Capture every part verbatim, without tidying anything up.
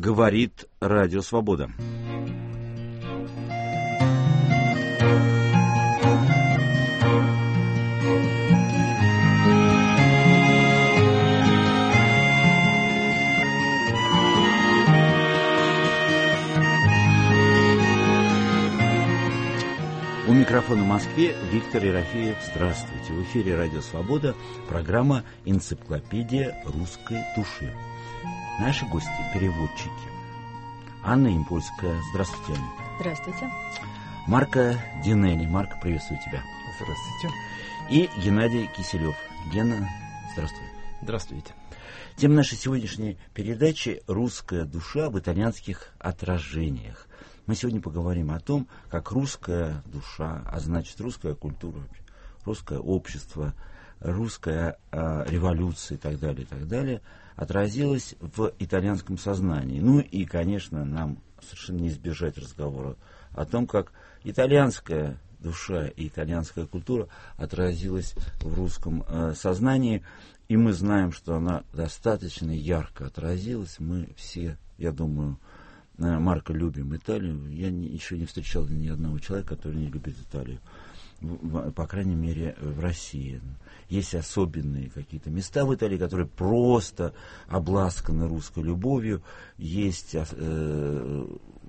Говорит Радио Свобода. У микрофона в Москве Виктор Ерофеев. Здравствуйте. В эфире Радио Свобода, программа «Энциклопедия русской души». Наши гости – переводчики. Анна Импольская. Здравствуйте, Анна. Здравствуйте. Марко Динелли. Марко, приветствую тебя. Здравствуйте. И Геннадий Киселев. Гена, здравствуй. Здравствуйте. Тема нашей сегодняшней передачи – «Русская душа в итальянских отражениях». Мы сегодня поговорим о том, как русская душа, а значит русская культура, русское общество, русская э, революция и так далее, и так далее, отразилась в итальянском сознании. Ну и, конечно, нам совершенно не избежать разговора о том, как итальянская душа и итальянская культура отразилась в русском э, сознании. И мы знаем, что она достаточно ярко отразилась. Мы все, я думаю, Марко, любим Италию. Я не, еще не встречал ни одного человека, который не любит Италию. В, по крайней мере, в России. Есть особенные какие-то места в Италии, которые просто обласканы русской любовью. Есть, э,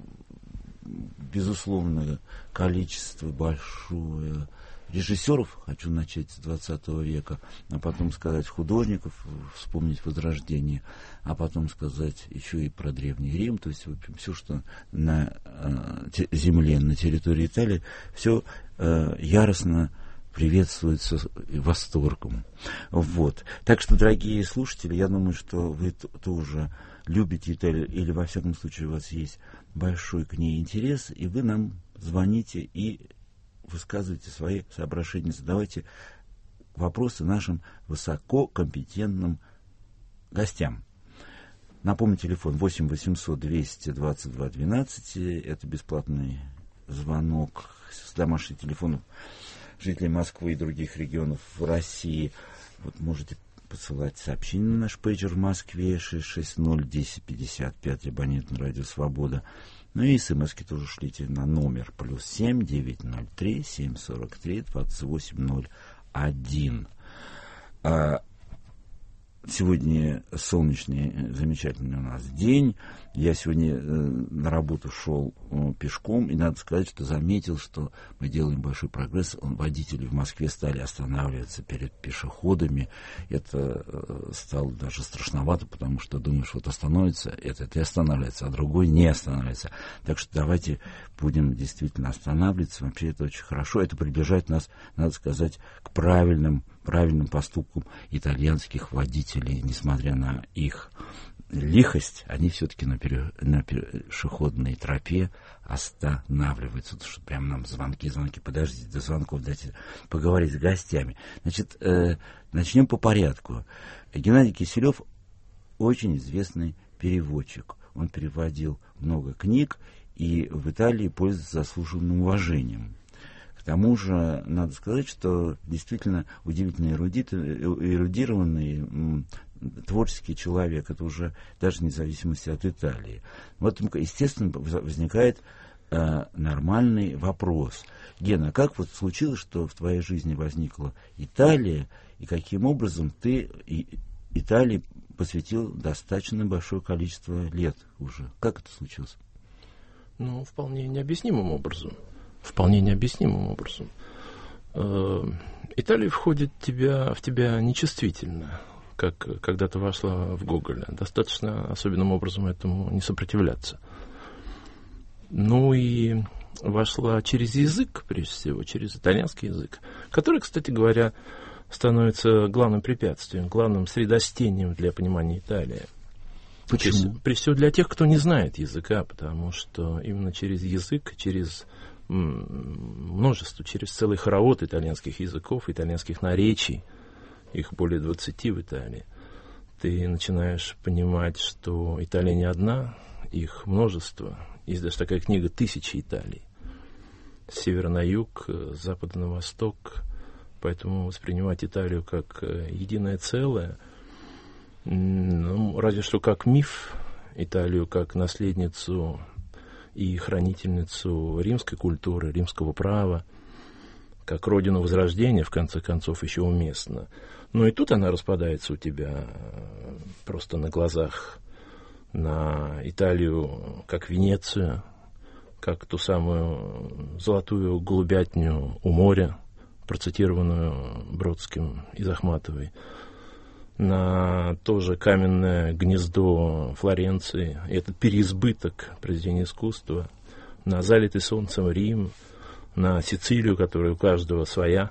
безусловно, количество большое режиссеров, хочу начать с двадцатого века, а потом сказать художников, вспомнить Возрождение, а потом сказать еще и про Древний Рим, то есть, в общем, все, что на э, те, земле, на территории Италии, все э, яростно приветствуется восторгом. Вот. Так что, дорогие слушатели, я думаю, что вы тоже любите Италию, или, во всяком случае, у вас есть большой к ней интерес, и вы нам звоните и высказывайте свои соображения, задавайте вопросы нашим высококомпетентным гостям. Напомню, телефон восемь восемьсот двести двадцать два двенадцать. Это бесплатный звонок с домашних телефонов жителей Москвы и других регионов в России. Вот можете посылать сообщения на наш пейджер в Москве шесть шесть ноль десять пятьдесят пять, абонент Радио Свобода. Ну и смс-ки тоже шлите на номер плюс семь девятьсот три семьсот сорок три двадцать восемь ноль один. А сегодня солнечный, замечательный у нас день. Я сегодня э, на работу шел э, пешком, и надо сказать, что заметил, что мы делаем большой прогресс. Водители в Москве стали останавливаться перед пешеходами. Это э, стало даже страшновато, потому что думаешь, вот остановится этот и останавливается, а другой не останавливается. Так что давайте будем действительно останавливаться. Вообще это очень хорошо. Это приближает нас, надо сказать, к правильным, правильным поступкам итальянских водителей, несмотря на их лихость, они все-таки на, пере, на пешеходной тропе останавливаются. Потому что прям нам звонки, звонки, подождите до звонков, дайте поговорить с гостями. Значит, э, начнем по порядку. Геннадий Киселев очень известный переводчик. Он переводил много книг и в Италии пользуется заслуженным уважением. К тому же, надо сказать, что действительно удивительно эрудит, эрудированный творческий человек, это уже даже вне зависимости от Италии. Вот, естественно, возникает э, нормальный вопрос. Гена, как вот случилось, что в твоей жизни возникла Италия, и каким образом ты и, Италии посвятил достаточно большое количество лет уже? Как это случилось? Ну, вполне необъяснимым образом. Вполне необъяснимым образом. Э, Италия входит в тебя, в тебя нечувствительно, как когда-то вошла в Гоголя. Достаточно особенным образом этому не сопротивляться. Ну и вошла через язык, прежде всего, через итальянский язык, который, кстати говоря, становится главным препятствием, главным средостением для понимания Италии. Почему? Прежде всего для тех, кто не знает языка, потому что именно через язык, через множество, через целый хоровод итальянских языков, итальянских наречий, их более двадцати в Италии, ты начинаешь понимать, что Италия не одна, их множество. Есть даже такая книга «Тысячи Италий». С севера на юг, с запада на восток. Поэтому воспринимать Италию как единое целое, ну, разве что как миф Италию как наследницу и хранительницу римской культуры, римского права, как родину Возрождения, в конце концов, еще уместно. Но и тут она распадается у тебя просто на глазах на Италию, как Венецию, как ту самую золотую голубятню у моря, процитированную Бродским из Ахматовой, на тоже каменное гнездо Флоренции, и этот переизбыток произведения искусства, на залитый солнцем Рим, на Сицилию, которая у каждого своя,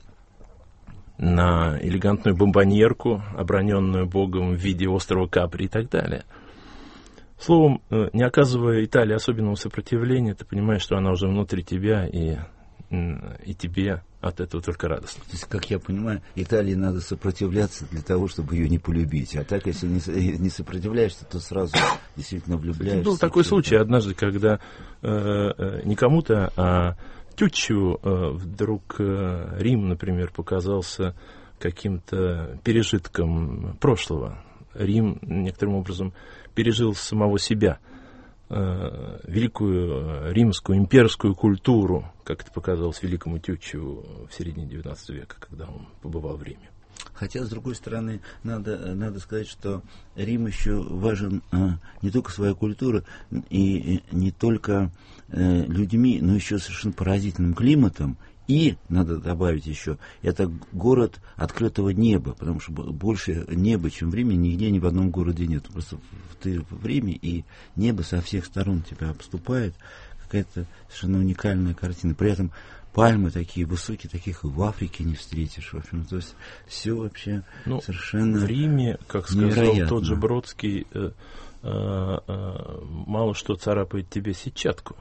на элегантную бомбоньерку, оброненную Богом в виде острова Капри и так далее. Словом, не оказывая Италии особенного сопротивления, ты понимаешь, что она уже внутри тебя, и, и тебе от этого только радостно. То есть, как я понимаю, Италии надо сопротивляться для того, чтобы ее не полюбить. А так, если не, не сопротивляешься, то сразу действительно влюбляешься. Был такой случай однажды, когда э, не кому-то, а Тютчу э, вдруг э, Рим, например, показался каким-то пережитком прошлого. Рим некоторым образом пережил самого себя, э, великую римскую имперскую культуру, как это показалось великому Тютчу в середине девятнадцатого века, когда он побывал в Риме. Хотя, с другой стороны, надо, надо сказать, что Рим еще важен а, не только своей культурой и, и не только э, людьми, но еще совершенно поразительным климатом. И, надо добавить еще, это город открытого неба, потому что больше неба, чем в Риме, нигде ни в одном городе нет. Просто ты в Риме, и небо со всех сторон тебя обступает. Какая-то совершенно уникальная картина. При этом пальмы такие высокие, таких в Африке не встретишь. В общем, то есть все вообще ну, совершенно в Риме, как сказал невероятно. Тот же Бродский, э, э, э, мало что царапает тебе сетчатку.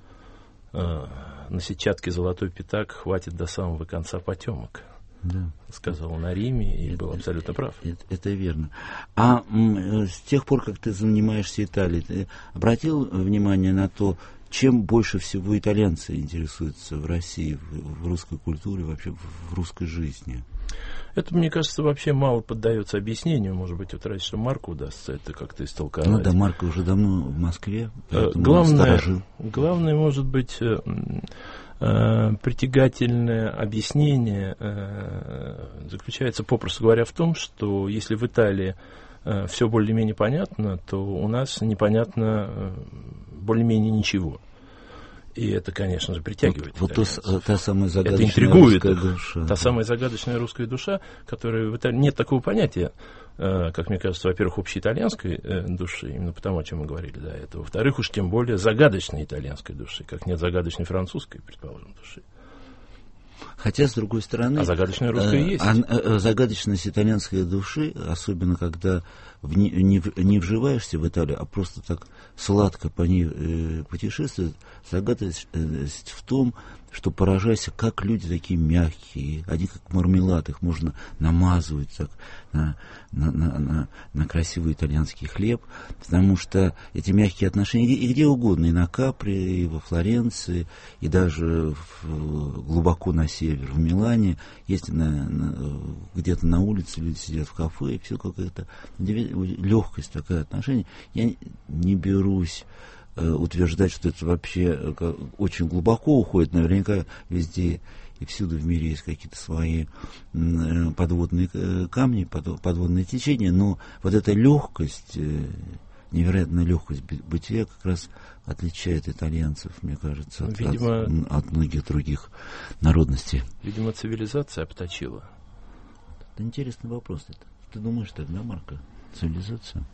Э, на сетчатке золотой пятак хватит до самого конца потемок. Да. Сказал он о Риме и это, был абсолютно прав. Это, это верно. А м, с тех пор, как ты занимаешься Италией, ты обратил внимание на то, чем больше всего итальянцы интересуются в России, в, в русской культуре, вообще в, в русской жизни? Это, мне кажется, вообще мало поддается объяснению. Может быть, вот раньше Марку удастся это как-то истолковать. Ну да, Марко уже давно в Москве, поэтому главное, сторожил. Главное, может быть, э, э, притягательное объяснение э, заключается, попросту говоря, в том, что если в Италии э, все более-менее понятно, то у нас непонятно э, более-менее ничего. И это, конечно же, притягивает. Вот, вот то, та самая загадочная это интригует русская душа. Та да. самая загадочная русская душа, которая в Италии... Нет такого понятия, э, как мне кажется, во-первых, общеитальянской э, души, именно потому, о чем мы говорили до этого. Во-вторых, уж тем более загадочной итальянской души, как нет загадочной французской, предположим, души. Хотя, с другой стороны... А загадочная русская э, есть. А, а, загадочность итальянской души, особенно когда в не, не, не вживаешься в Италию, а просто так сладко по ней э, путешествуешь, загадочность в том, что поражайся, как люди такие мягкие, они как мармелад, их можно намазывать так, на, на, на, на, на красивый итальянский хлеб, потому что эти мягкие отношения и где угодно, и на Капри, и во Флоренции, и даже в, глубоко на север, в Милане, есть на, на, где-то на улице люди сидят в кафе, и все какая-то легкость, такое отношение. Я не, не берусь утверждать, что это вообще очень глубоко уходит, наверняка везде и всюду в мире есть какие-то свои подводные камни, подводные течения, но вот эта легкость, невероятная легкость бытия как раз отличает итальянцев, мне кажется, от, Видимо, от, от многих других народностей. Видимо, цивилизация обточила. Это интересный вопрос. Это. Ты думаешь так, да, Марко? Цивилизация?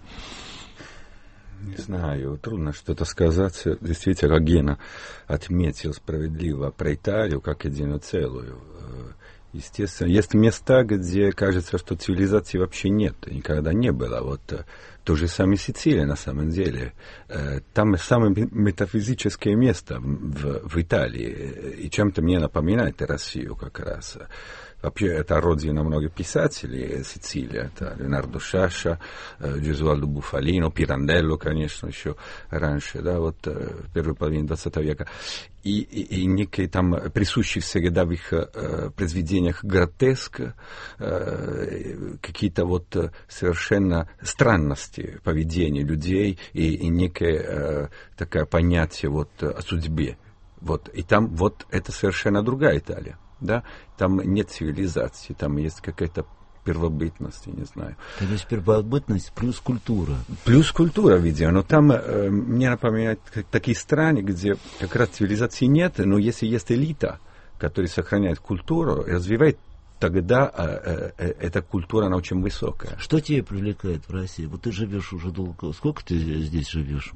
Не знаю, трудно что-то сказать. Действительно, как Гена отметил справедливо про Италию как единую целую. Естественно, есть места, где кажется, что цивилизации вообще нет, никогда не было. Вот то же самое Сицилия на самом деле. Там самое метафизическое место в, в Италии, и чем-то мне напоминает Россию как раз. вообще это родина многих писателей, Сицилия, это Леонардо Шаша, Джезуальдо Буфалино, Пиранделло, конечно, еще раньше, да, вот в первой половине двадцатого века. И, и, и некие там присущие всегда в их э, произведениях гротеск, э, какие-то вот совершенно странности поведения людей и, и некое э, такое понятие вот о судьбе. Вот. И там вот это совершенно другая Италия, да, там нет цивилизации, там есть какая-то первобытность, я не знаю. То есть первобытность плюс культура. Плюс культура, видимо. Но там э, мне напоминает как, такие страны, где как раз цивилизации нет, но если есть элита, которая сохраняет культуру и развивает, тогда э, э, эта культура, она очень высокая. Что тебя привлекает в России? Вот ты живешь уже долго. Сколько ты здесь живешь?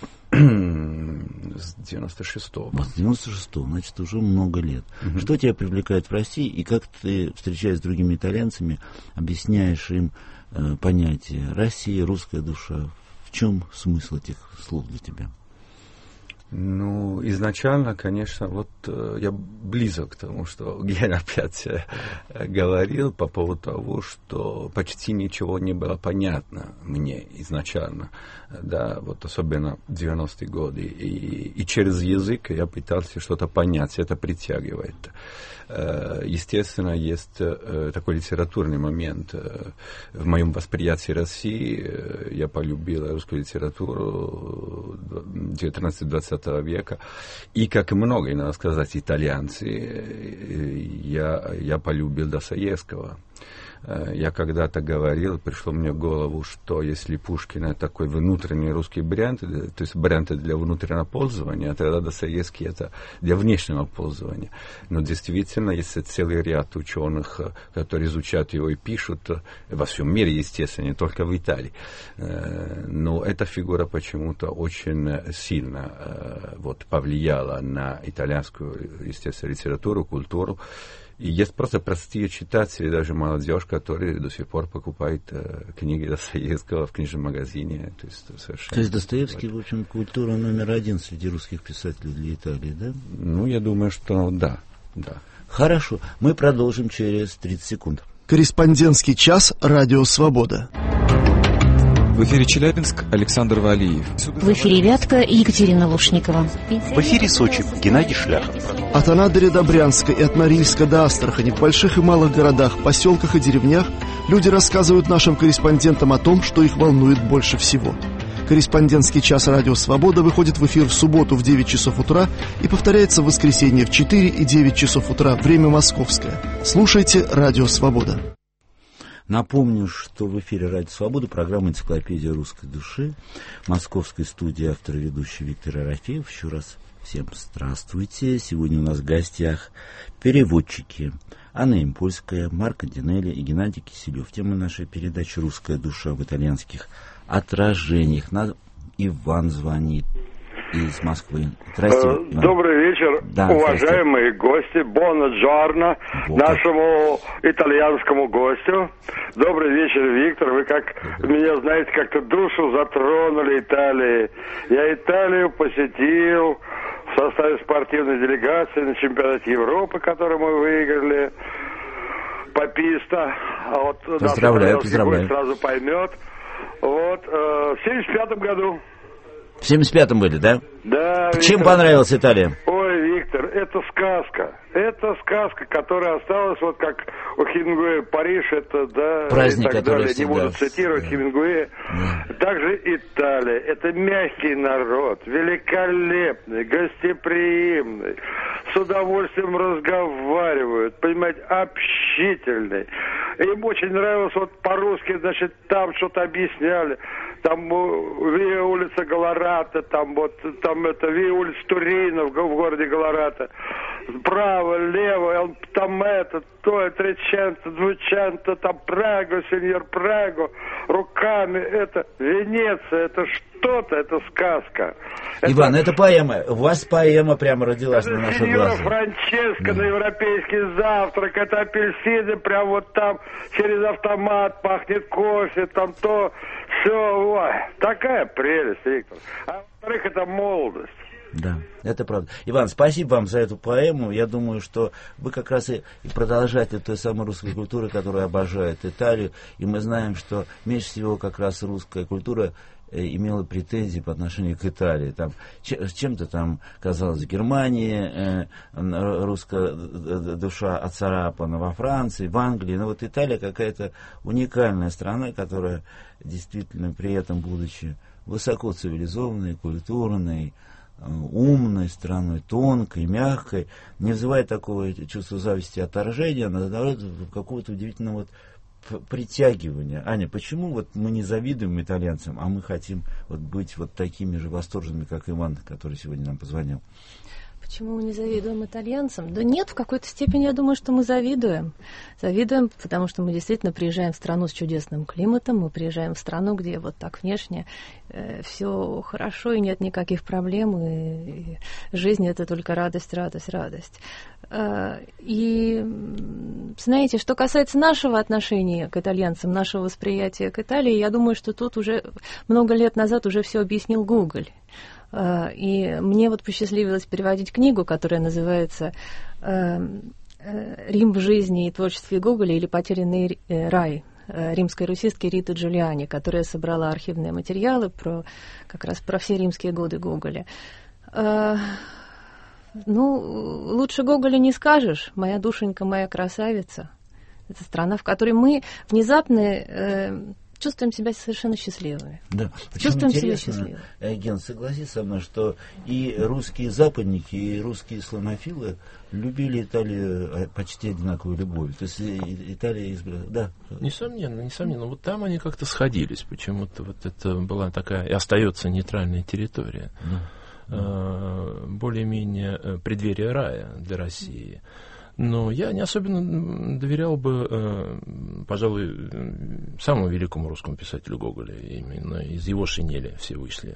С девяносто шестого. Вот с девяносто шестого, значит, уже много лет. Угу. Что тебя привлекает в России, и как ты, встречаясь с другими итальянцами, объясняешь им э, понятие Россия, русская душа? В чем смысл этих слов для тебя? Ну, изначально, конечно, вот э, я близок к тому, что Гена опять э, говорил по поводу того, что почти ничего не было понятно мне изначально, да, вот особенно в девяностые годы, и, и через язык я пытался что-то понять, это притягивает. Э, естественно, есть э, такой литературный момент. Э, в моем восприятии России э, я полюбил русскую литературу девятнадцатого-двадцатого века. И, как и многие, надо сказать, итальянцы, я, я полюбил Достоевского. Я когда-то говорил, пришло мне в голову, что если Пушкин это такой внутренний русский бренд, то есть бренд для внутреннего пользования, тогда Достоевский это для внешнего пользования. Но действительно, есть целый ряд ученых, которые изучают его и пишут во всем мире, естественно, не только в Италии. Но эта фигура почему-то очень сильно вот, повлияла на итальянскую, естественно, литературу, культуру. И есть просто простые читатели, даже молодежь, которые до сих пор покупают э, книги Достоевского в книжном магазине. То есть, совершенно... То есть Достоевский, в общем, культура номер один среди русских писателей для Италии, да? Ну, я думаю, что да, да. Хорошо, мы продолжим через тридцать секунд. Корреспондентский час «Радио Свобода». В эфире Челябинск, Александр Валиев. В эфире Вятка, Екатерина Лушникова. В эфире Сочи, Геннадий Шляхов. От Анадыря до Брянска и от Норильска до Астрахани, в больших и малых городах, поселках и деревнях люди рассказывают нашим корреспондентам о том, что их волнует больше всего. Корреспондентский час «Радио Свобода» выходит в эфир в субботу в девять часов утра и повторяется в воскресенье в четыре и девять часов утра, время московское. Слушайте «Радио Свобода». Напомню, что в эфире «Радио Свобода» программа «Энциклопедия русской души». В московской студии автор и ведущий Виктор Ерофеев. Еще раз всем здравствуйте. Сегодня у нас в гостях переводчики Анна Импольская, Марко Динелли и Геннадий Киселев. Тема нашей передачи «Русская душа в итальянских отражениях». Нам Иван звонит из Москвы. Здравствуйте, Иван. Добрый вечер, да, уважаемые гости. Бонджорно нашему итальянскому гостю. Добрый вечер, Виктор. Вы как меня, знаете, как-то душу затронули Италии. Я Италию посетил в составе спортивной делегации на чемпионате Европы, который мы выиграли. Пописта. А вот поздравляю, поздравляю. Сразу поймет. Вот, э, в семьдесят пятом году. В семьдесят пятом были, да? Да. Чем Виктор, понравилась Италия? Ой, Виктор, это сказка. Это сказка, которая осталась, вот как у Хемингуэя Париж, это, да, праздник, и так который далее. всегда... Не буду цитировать да. Хемингуэя. Да. Также Италия. Это мягкий народ, великолепный, гостеприимный, с удовольствием разговаривают, понимаете, общительный. Им очень нравилось, вот по-русски, значит, там что-то объясняли. Там Виа улица Галарата, там вот, там это Виа улица Турина в, в городе Галарата. Справа, лево, там это, то, треченто, двученто, там Праго, сеньор Праго, руками, это Венеция, это что-то, это сказка. Иван, это, это поэма, у вас поэма прямо родилась это на наших сеньора глазах. Франческо да. на европейский завтрак, это апельсины, прям вот там через автомат пахнет кофе, там то, все, ой, такая прелесть, Виктор. А во-вторых, это молодость. Да, это правда. Иван, спасибо вам за эту поэму. Я думаю, что вы как раз и, и продолжатель той самой русской культуры, которая обожает Италию. И мы знаем, что меньше всего как раз русская культура имела претензии по отношению к Италии. Там, чем-то там, казалось, в Германии э, русская душа оцарапана, во Франции, в Англии. Но вот Италия какая-то уникальная страна, которая действительно при этом, будучи высоко цивилизованной, культурной, умной страной, тонкой, мягкой, не вызывает такого чувства зависти и отторжения, но наоборот какого-то удивительного вот притягивания. Аня, почему вот мы не завидуем итальянцам, а мы хотим вот быть вот такими же восторженными, как Иван, который сегодня нам позвонил? Почему мы не завидуем итальянцам? Да нет, в какой-то степени я думаю, что мы завидуем. Завидуем, потому что мы действительно приезжаем в страну с чудесным климатом, мы приезжаем в страну, где вот так внешне э, все хорошо и нет никаких проблем, и, и жизнь — это только радость, радость, радость. Э, и, знаете, что касается нашего отношения к итальянцам, нашего восприятия к Италии, я думаю, что тут уже много лет назад уже все объяснил Гоголь. И мне вот посчастливилось переводить книгу, которая называется «Рим в жизни и творчестве Гоголя» или «Потерянный рай» римской русистки Риты Джулиани, которая собрала архивные материалы про, как раз про все римские годы Гоголя. Ну, лучше Гоголя не скажешь. «Моя душенька, моя красавица». Это страна, в которой мы внезапно чувствуем себя совершенно счастливыми. Да. Чувствуем себя счастливыми. Ген, согласись со мной, что и русские западники, и русские славянофилы любили Италию почти одинаковой любовью. То есть Италия избрала... Да. Несомненно, несомненно. Вот там они как-то сходились. Почему-то вот это была такая и остается нейтральная территория. Да. Более-менее преддверие рая для России. Но я не особенно доверял бы, пожалуй, самому великому русскому писателю Гоголя. Именно из его шинели все вышли,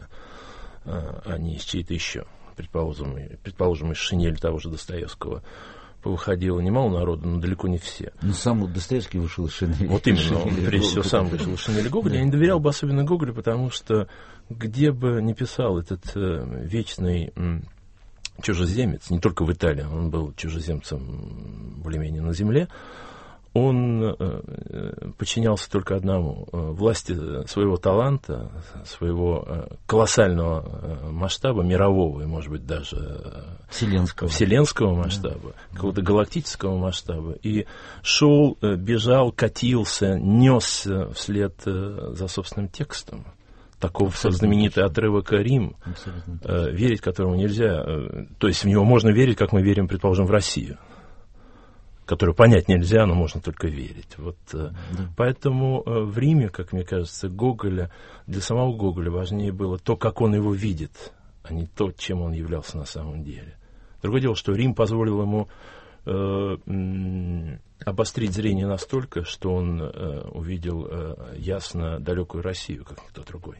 а не из чьей-то еще. Предположим, предположим, из шинели того же Достоевского повыходило немало народу, но далеко не все. Но сам вот Достоевский вышел из шинели. Вот именно, он, прежде всего, сам вышел из шинели Гоголя. Я не доверял бы особенно Гоголю, потому что где бы ни писал этот вечный... чужеземец, не только в Италии, он был чужеземцем более-менее на земле, он э, подчинялся только одному, э, власти своего таланта, своего э, колоссального э, масштаба, мирового и, может быть, даже э, вселенского. вселенского масштаба, да. Какого-то галактического масштаба, и шел, э, бежал, катился, несся вслед э, за собственным текстом. Таков знаменитый отрывок «Рим», э, верить которому нельзя. Э, то есть в него можно верить, как мы верим, предположим, в Россию, которую понять нельзя, но можно только верить. Вот, э, да. Поэтому э, в Риме, как мне кажется, Гоголя, для самого Гоголя важнее было то, как он его видит, а не то, чем он являлся на самом деле. Другое дело, что Рим позволил ему э, м- обострить зрение настолько, что он э, увидел э, ясно далекую Россию, как никто другой.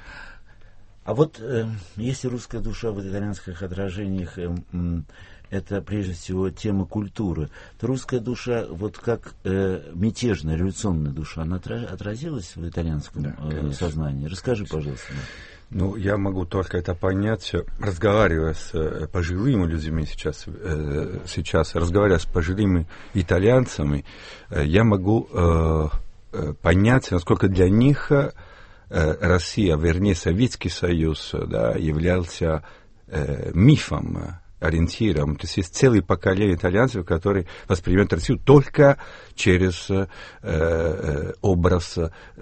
А вот э, если русская душа в итальянских отражениях э, э, это прежде всего тема культуры, то русская душа, вот как э, мятежная, революционная душа, она отразилась в итальянском да, э, сознании? Расскажи, пожалуйста. Ну, я могу только это понять, разговаривая с э, пожилыми людьми сейчас, э, сейчас разговаривая с пожилыми итальянцами, э, я могу э, э, понять, насколько для них э, Россия, вернее, Советский Союз, да, являлся э, мифом, ориентиром. То есть есть целое поколение итальянцев, которые воспринимают Россию только через э, э, образ,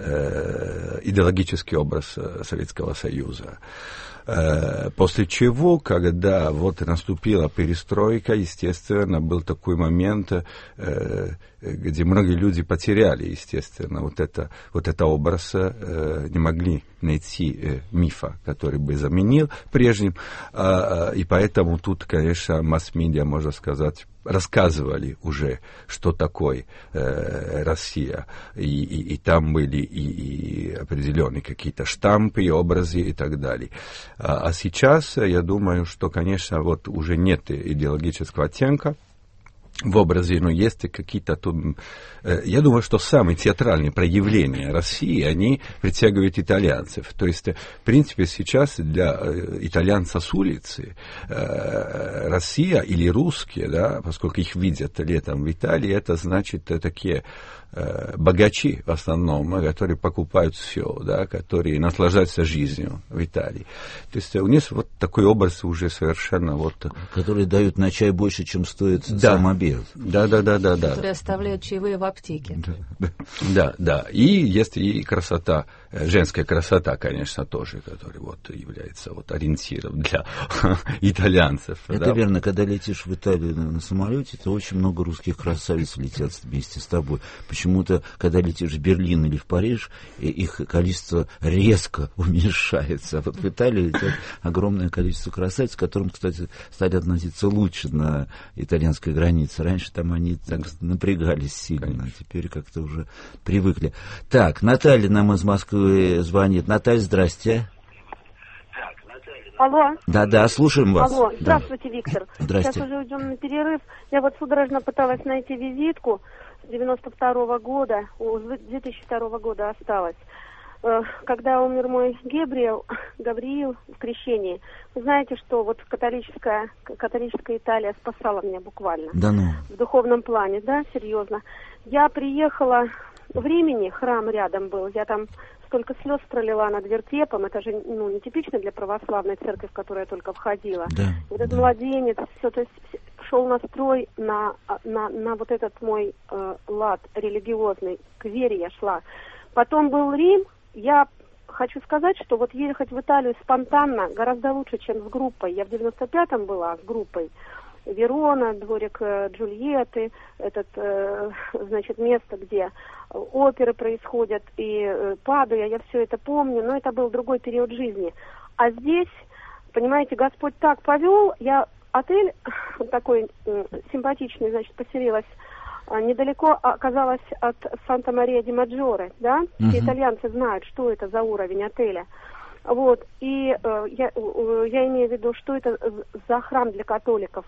э, идеологический образ Советского Союза. Э, после чего, когда вот наступила перестройка, естественно, был такой момент, э, где многие люди потеряли, естественно, вот это, вот это образ, э, не могли найти э, мифа, который бы заменил прежним, э, и поэтому тут, конечно, масс-медиа, можно сказать, рассказывали уже, что такое э, Россия, и, и, и там были и, и определенные какие-то штампы, и образы и так далее. А, а сейчас, я думаю, что, конечно, вот уже нет идеологического оттенка, в образе, но есть и какие-то тут... Я думаю, что самые театральные проявления России, они притягивают итальянцев. То есть, в принципе, сейчас для итальянца с улицы Россия или русские, да, поскольку их видят летом в Италии, это значит такие богачи в основном, которые покупают все, да, которые наслаждаются жизнью в Италии. То есть у них вот такой образ уже совершенно вот... Которые дают на чай больше, чем стоит да. сам обед. Да, да, да, да, да. Которые оставляют чаевые в аптеке. Да, да, да. И есть и красота, женская красота, конечно, тоже, которая вот является вот ориентиром для итальянцев. Это да. верно, когда летишь в Италию на, на самолете, то очень много русских красавиц летят вместе с тобой. Почему-то, когда летишь в Берлин или в Париж, их количество резко уменьшается. А вот в Италии летят огромное количество красавиц, к которым, кстати, стали относиться лучше на итальянской границе. Раньше там они так напрягались сильно, конечно. Теперь как-то уже привыкли. Так, Наталья нам из Москвы звонит. Наталья, здрасте. Алло. Да-да, слушаем вас. Алло, здравствуйте, да. Виктор. Здрасте. Сейчас уже уйдем на перерыв. Я вот судорожно пыталась найти визитку. девяносто второго года, две тысячи второго года осталось. Когда умер мой Габриил, Гавриил в крещении, вы знаете, что вот католическая, католическая Италия спасала меня буквально. Да ну. В духовном плане, да, серьезно. Я приехала в Римени, храм рядом был, я там столько слез пролила над вертепом, это же ну, не типично для православной церкви, в которую я только входила. Да, вот этот да. младенец, все, то есть шел настрой на, на, на вот этот мой э, лад религиозный, к вере я шла. Потом был Рим, я хочу сказать, что вот ехать в Италию спонтанно гораздо лучше, чем с группой. Я в девяносто пятом была с группой. Верона, дворик э, Джульетты, этот, э, значит, место, где оперы происходят, и э, Падуя, я все это помню, но это был другой период жизни. А здесь, понимаете, Господь так повел, я отель такой э, симпатичный, значит, поселилась э, недалеко оказалась от Санта-Мария-ди-Маджоре, да, uh-huh. Все итальянцы знают, что это за уровень отеля. Вот, и э, я, э, я имею в виду, что это за храм для католиков.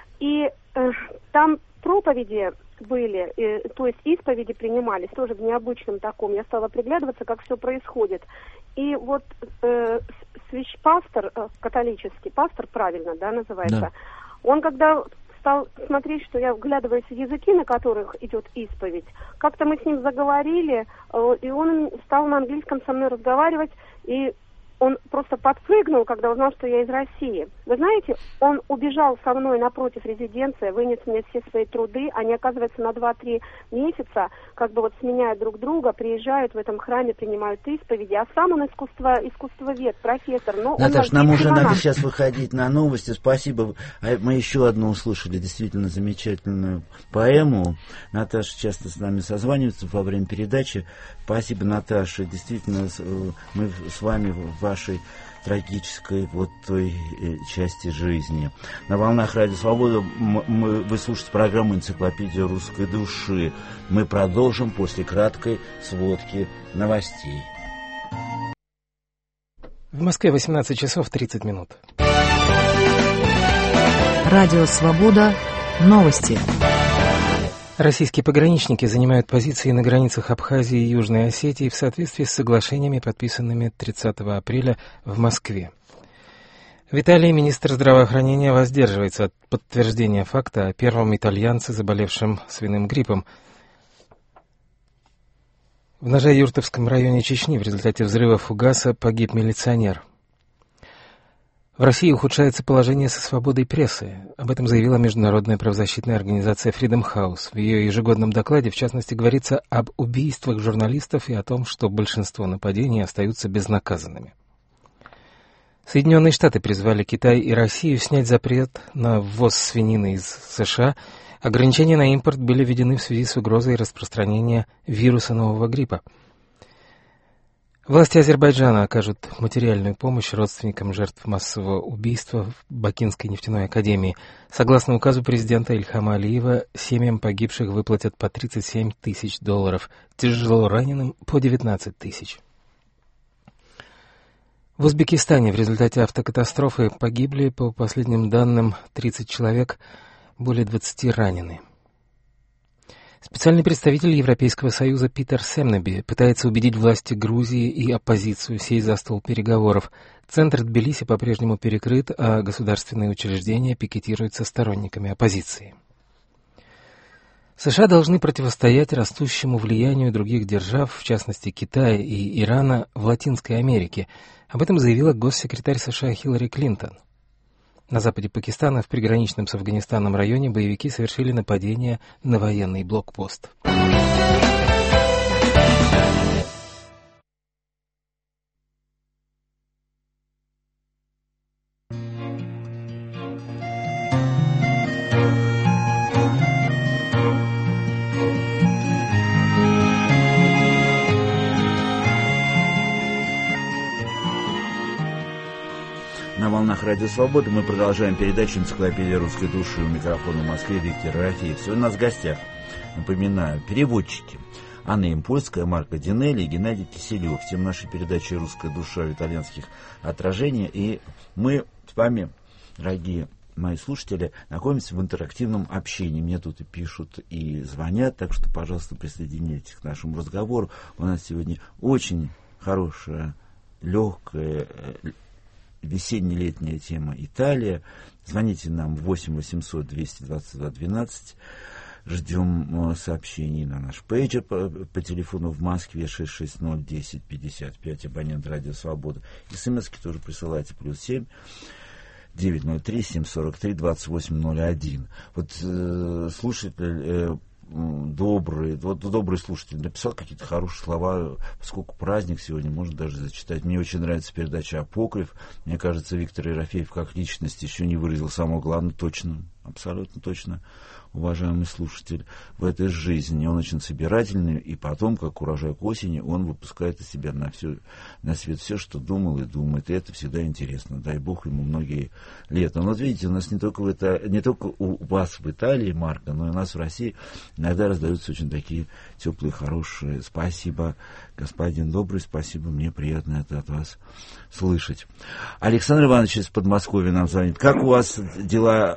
И э, там проповеди были, э, то есть исповеди принимались тоже в необычном таком. Я стала приглядываться, как все происходит. И вот э, свящ, пастор, э, католический, пастор правильно, да, называется, да. Он когда стал смотреть, что я вглядываюсь в языки, на которых идет исповедь, как-то мы с ним заговорили, э, и он стал на английском со мной разговаривать, и он просто подпрыгнул, когда узнал, что я из России. Вы знаете, он убежал со мной напротив резиденции, вынес мне все свои труды. Они, оказывается, на два-три месяца, как бы вот сменяя друг друга, приезжают в этом храме, принимают исповеди. А сам он искусство, искусствовед, профессор. Но Наташ, он нам уже монах. надо сейчас выходить на новости. Спасибо. Мы еще одну услышали действительно замечательную поэму. Наташа часто с нами созванивается во время передачи. Спасибо, Наташа. Действительно, мы с вами в вашей трагической вот той э, части жизни. На волнах Радио Свобода мы, вы слушаете программу «Энциклопедия русской души». Мы продолжим после краткой сводки новостей. В Москве восемнадцать часов тридцать минут. Радио Свобода. Новости. Российские пограничники занимают позиции на границах Абхазии и Южной Осетии в соответствии с соглашениями, подписанными тридцатого апреля в Москве. В Италии министр здравоохранения воздерживается от подтверждения факта о первом итальянце, заболевшем свиным гриппом. В Ножа-Юртовском районе Чечни в результате взрыва фугаса погиб милиционер. В России ухудшается положение со свободой прессы. Об этом заявила международная правозащитная организация Freedom House. В ее ежегодном докладе, в частности, говорится об убийствах журналистов и о том, что большинство нападений остаются безнаказанными. Соединенные Штаты призвали Китай и Россию снять запрет на ввоз свинины из США. Ограничения на импорт были введены в связи с угрозой распространения вируса нового гриппа. Власти Азербайджана окажут материальную помощь родственникам жертв массового убийства в Бакинской нефтяной академии. Согласно указу президента Ильхама Алиева, семьям погибших выплатят по тридцать семь тысяч долларов, тяжело раненым по девятнадцать тысяч. В Узбекистане в результате автокатастрофы погибли, по последним данным, тридцать человек, более двадцати ранены. Специальный представитель Европейского Союза Питер Семнеби пытается убедить власти Грузии и оппозицию сесть за стол переговоров. Центр Тбилиси по-прежнему перекрыт, а государственные учреждения пикетируются сторонниками оппозиции. США должны противостоять растущему влиянию других держав, в частности Китая и Ирана, в Латинской Америке. Об этом заявила госсекретарь США Хиллари Клинтон. На западе Пакистана, в приграничном с Афганистаном районе, боевики совершили нападение на военный блокпост. На волнах Радио Свобода мы продолжаем передачу «Энциклопедия русской души». У микрофона в Москве Виктор Рафеев. Сегодня у нас в гостях, напоминаю, переводчики Анна Импольская, Марко Динелли и Геннадий Киселев. Тема нашей передачи «Русская душа» в итальянских отражениях. И мы с вами, дорогие мои слушатели, находимся в интерактивном общении. Мне тут и пишут, и звонят, так что, пожалуйста, присоединяйтесь к нашему разговору. У нас сегодня очень хорошая, легкая, весенне-летняя тема Италия. Звоните нам восемь восемьсот двести двадцать два двенадцать. Ждем сообщений на наш пейджер по, по телефону в Москве шесть шесть ноль десять пятьдесят пять, абонент Радио Свобода. СМСки тоже присылайте, плюс семь девятьсот три семьсот сорок три двадцать восемь ноль один. Вот э, слушатель э, добрый, вот добрый слушатель написал какие-то хорошие слова, поскольку праздник сегодня, можно даже зачитать. Мне очень нравится передача «Апокриф». Мне кажется, Виктор Ерофеев как личность еще не выразил самого главного. Точно, абсолютно точно, уважаемый слушатель, в этой жизни. Он очень собирательный, и потом, как урожай к осени, он выпускает из себя на, всю, на свет все, что думал и думает. И это всегда интересно. Дай Бог ему многие лета. Но вот видите, у нас не только, в это, не только у вас в Италии, Марко, но и у нас в России иногда раздаются очень такие теплые, хорошие. Спасибо, господин добрый, спасибо, мне приятно это от вас слышать. Александр Иванович из Подмосковья нам звонит. Как у вас дела,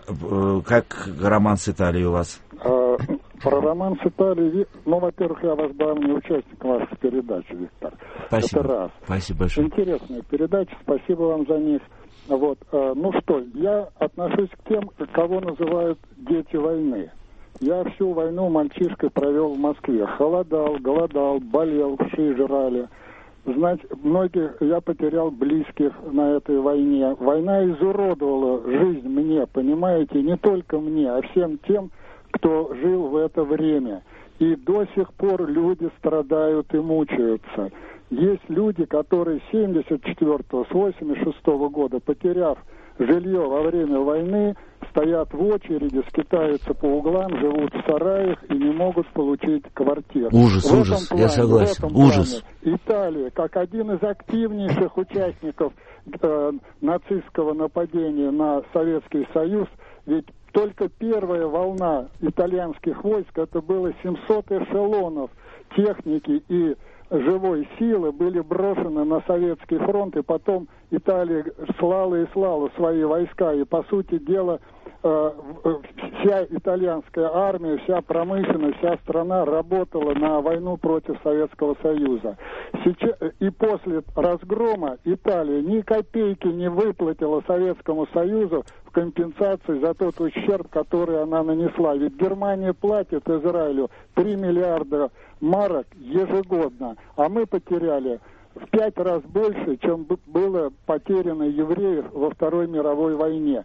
как роман с Италией у вас? А, про роман с Италией, ну, во-первых, я вас давний участник вашей передачи, Виктор. Спасибо. Это раз. Спасибо большое. Интересная передача, спасибо вам за них. Вот, а, ну что, я отношусь к тем, кого называют дети войны. Я всю войну мальчишкой провел в Москве. Холодал, голодал, болел, вши жрали. Знать, многих я потерял близких на этой войне. Война изуродовала жизнь мне, понимаете, не только мне, а всем тем, кто жил в это время. И до сих пор люди страдают и мучаются. Есть люди, которые с семьдесят четвёртого, с восемьдесят шестого года, потеряв жилье во время войны, стоят в очереди, скитаются по углам, живут в сараях и не могут получить квартиру. Ужас, в ужас, плане, я согласен. Ужас. Плане, Италия, как один из активнейших участников э, нацистского нападения на Советский Союз, ведь только первая волна итальянских войск, это было семьсот эшелонов техники и живой силы были брошены на Советский фронт, и потом Италия слала и слала свои войска, и, по сути дела, э, вся итальянская армия, вся промышленность, вся страна работала на войну против Советского Союза. Сейчас, и после разгрома Италия ни копейки не выплатила Советскому Союзу в компенсации за тот ущерб, который она нанесла. Ведь Германия платит Израилю три миллиарда марок ежегодно, а мы потеряли в пять раз больше, чем было потеряно евреев во Второй мировой войне.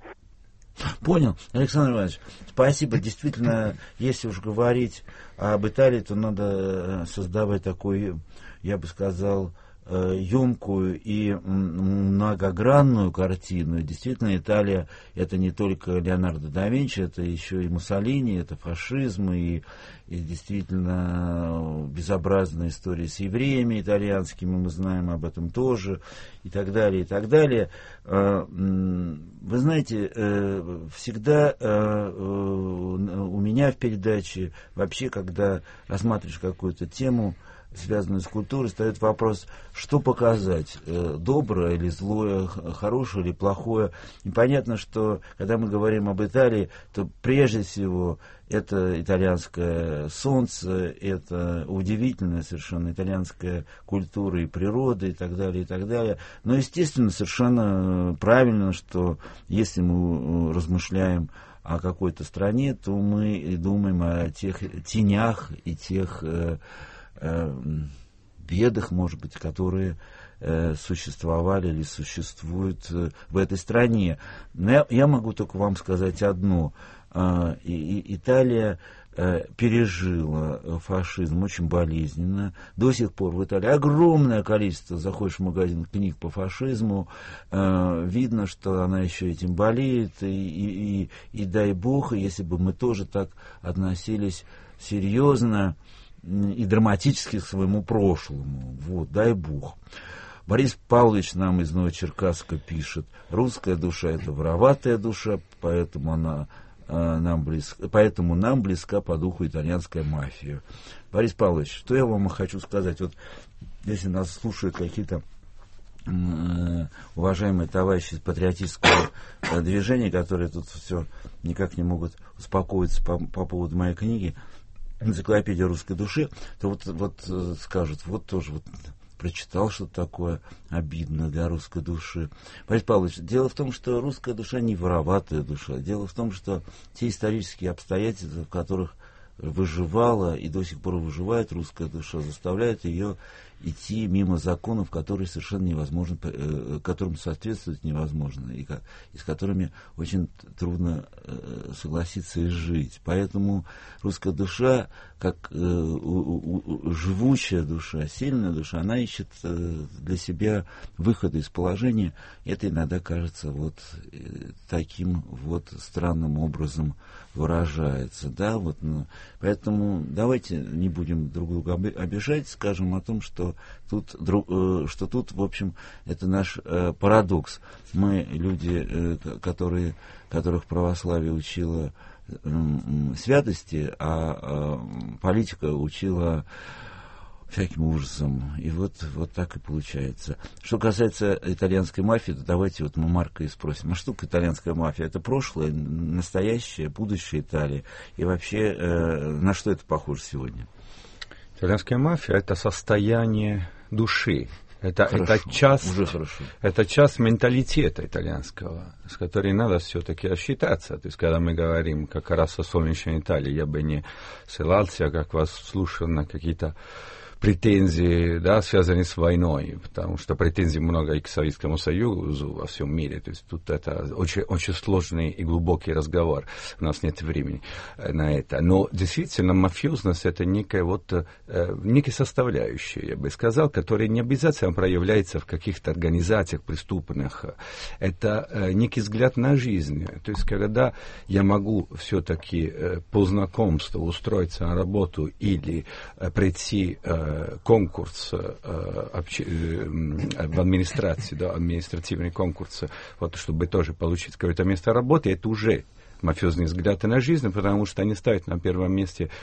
Понял, Александр Иванович, спасибо. Действительно, если уж говорить об Италии, то надо создавать такой, я бы сказал, емкую и многогранную картину. Действительно, Италия — это не только Леонардо да Винчи, это еще и Муссолини, это фашизм, и, и действительно безобразная история с евреями итальянскими, мы знаем об этом тоже, и так далее, и так далее. Вы знаете, всегда у меня в передаче, вообще, когда рассматриваешь какую-то тему, связанную с культурой, встает вопрос, что показать, э, доброе или злое, хорошее или плохое. И понятно, что когда мы говорим об Италии, то прежде всего это итальянское солнце, это удивительная совершенно итальянская культура и природа и так далее, и так далее. Но, естественно, совершенно правильно, что если мы размышляем о какой-то стране, то мы думаем о тех тенях и тех э, э, бедах, может быть, которые э, существовали или существуют э, в этой стране. Но я, я могу только вам сказать одно. Э, и, и Италия э, пережила фашизм очень болезненно. До сих пор в Италии огромное количество, заходишь в магазин книг по фашизму, э, видно, что она еще этим болеет, и, и, и, и дай бог, если бы мы тоже так относились серьезно и драматически к своему прошлому. Вот, дай бог. Борис Павлович нам из Новочеркасска пишет: русская душа — это вороватая душа, поэтому она нам близка, поэтому нам близка по духу итальянская мафия. Борис Павлович, что я вам хочу сказать? Вот если нас слушают какие-то э, уважаемые товарищи из патриотического э, движения, которые тут все никак не могут успокоиться по, по поводу моей книги «Энциклопедия русской души», то вот, вот э, скажут, вот тоже вот прочитал что-то такое обидное для русской души. Борис Павлович, дело в том, что русская душа не вороватая душа. Дело в том, что те исторические обстоятельства, в которых выживала и до сих пор выживает русская душа, заставляют ее идти мимо законов, которые совершенно невозможно, которым соответствовать невозможно, и, и с которыми очень трудно согласиться и жить. Поэтому русская душа, как э, у, у, живущая душа, сильная душа, она ищет э, для себя выхода из положения. Это иногда кажется вот э, таким вот странным образом выражается. Да? Вот, ну, поэтому давайте не будем друг друга обижать, скажем о том, что тут, друг, э, что тут, в общем, это наш э, парадокс. Мы люди, э, которые, которых православие учило святости, а, а политика учила всяким ужасом. И вот, вот так и получается. Что касается итальянской мафии, то давайте вот мы Марка и спросим. А что такое итальянская мафия? Это прошлое, настоящее, будущее Италии? И вообще, э, на что это похоже сегодня? Итальянская мафия — это состояние души. Это, это, часть, это часть менталитета итальянского, с которой надо все-таки рассчитаться. То есть, когда мы говорим как раз о солнечной Италии, я бы не ссылался, как вас слушал, на какие-то претензии, да, связанные с войной, потому что претензий много и к Советскому Союзу во всем мире. То есть тут это очень, очень сложный и глубокий разговор. У нас нет времени на это. Но действительно мафиозность — это некая вот, э, некая составляющая, я бы сказал, которая не обязательно проявляется в каких-то организациях преступных. Это э, некий взгляд на жизнь. То есть когда я могу все-таки э, по знакомству устроиться на работу или э, прийти э, конкурс э, обще, э, в администрации, да, административный конкурс, вот, чтобы тоже получить какое-то место работы, это уже мафиозные взгляды на жизнь, потому что они ставят на первом месте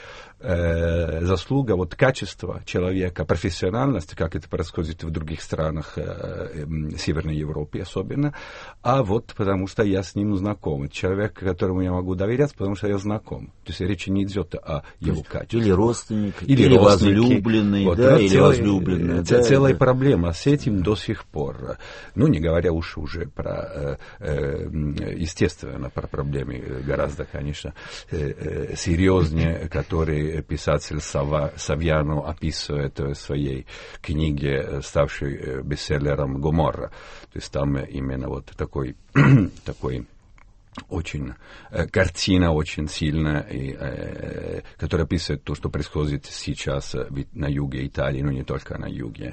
э, заслуга, вот, качества человека, профессиональность, как это происходит в других странах э, э, Северной Европы особенно, а вот потому что я с ним знаком. Человек, которому я могу доверять, потому что я знаком. То есть речь не идет о его качестве. Или родственник, или, или возлюбленный, вот, да, или целая, возлюбленная. Ц- да, целая да. проблема с этим до сих пор. Ну, не говоря уж уже про, э, э, естественно, про проблемы гораздо, конечно, э, э, серьезнее, которые писатель Сава, Савьяно описывает в своей книге, ставшей бестселлером «Гоморра». То есть там именно вот такой, такой очень э, картина очень сильная, и, э, которая описывает то, что происходит сейчас на юге Италии, но не только на юге.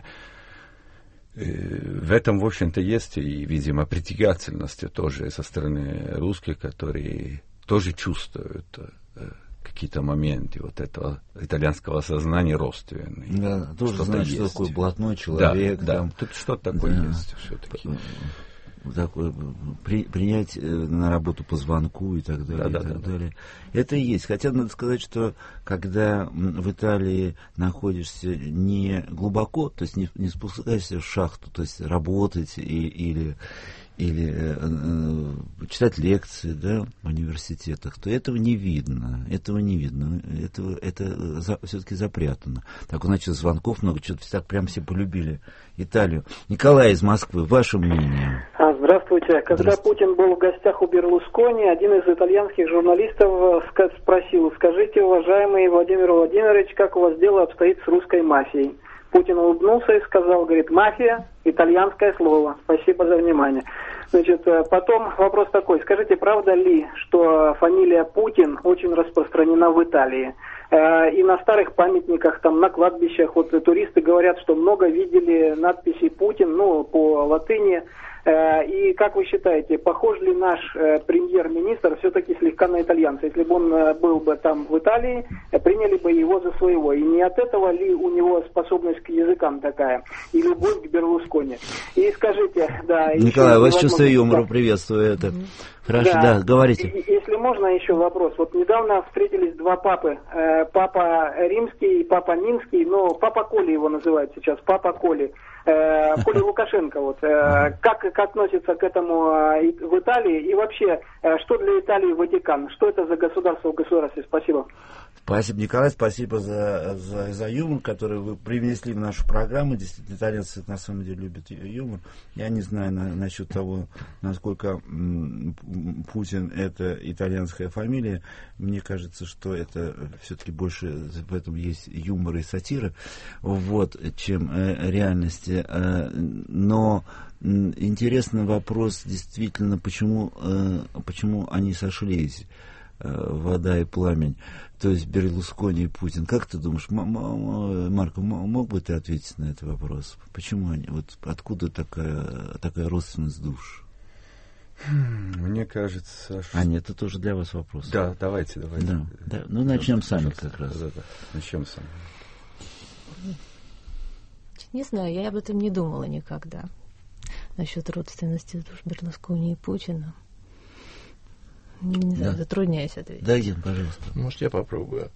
В этом, в общем-то, есть и, видимо, притягательность тоже со стороны русских, которые тоже чувствуют э, какие-то моменты вот этого итальянского сознания родственные. Да, тоже знают, что такое блатной человек. Да, там. Да, тут что-то такое да. есть все-таки. такое, при, принять на работу по звонку и так далее, да, и да, так да, далее. Да. Это и есть. Хотя надо сказать, что когда в Италии находишься не глубоко, то есть не, не спускаешься в шахту, то есть работать и, или... или э, читать лекции, да, в университетах, то этого не видно. Этого не видно. Этого, это за, все-таки запрятано. Так, значит, звонков много. Что-то так прям все полюбили Италию. Николай из Москвы, ваше мнение? Здравствуйте. Когда Здравствуйте. Путин был в гостях у Берлускони, один из итальянских журналистов спросил: скажите, уважаемый Владимир Владимирович, как у вас дело обстоит с русской мафией? Путин улыбнулся и сказал, говорит, мафия, итальянское слово. Спасибо за внимание. Значит, потом вопрос такой. Скажите, правда ли, что фамилия Путин очень распространена в Италии? И на старых памятниках, там, на кладбищах, вот туристы говорят, что много видели надписи Путин, ну, по латыни. И как вы считаете, похож ли наш э, премьер-министр все-таки слегка на итальянца? Если бы он э, был бы там в Италии, э, приняли бы его за своего. И не от этого ли у него способность к языкам такая? И любовь к Берлускони? И скажите, да... Николай, вас чувство юмора, приветствую это. Хорошо, да, да, говорите. И, если можно, еще вопрос. Вот недавно встретились два папы. Э, папа Римский и папа Минский. Но папа Коли его называют сейчас. Папа Коли. Э, Коли Лукашенко. Вот. Э, как, как относится к этому э, в Италии? И вообще, э, что для Италии Ватикан? Что это за государство в государстве? Спасибо. Спасибо, Николай, спасибо за, за, за юмор, который вы привнесли в нашу программу. Действительно, итальянцы на самом деле любят юмор. Я не знаю на, насчет того, насколько м, Путин это итальянская фамилия. Мне кажется, что это все-таки больше в этом есть юмор и сатира, вот, чем э, реальности. Э, но э, интересный вопрос действительно, почему, э, почему они сошлись, э, вода и пламень. То есть Берлускони и Путин. Как ты думаешь, Марко, мог бы ты ответить на этот вопрос? Почему они? Вот откуда такая, такая родственность душ? Мне кажется, что... А нет, это тоже для вас вопрос. Да, давайте, давайте. Да, да. Ну, начнем с сами как раз. Да, да. Начнем с сами. Не знаю, я об этом не думала никогда. Насчет родственности душ Берлускони и Путина. Не знаю, да. Затрудняюсь ответить. Да, Ген, пожалуйста. Может, я попробую.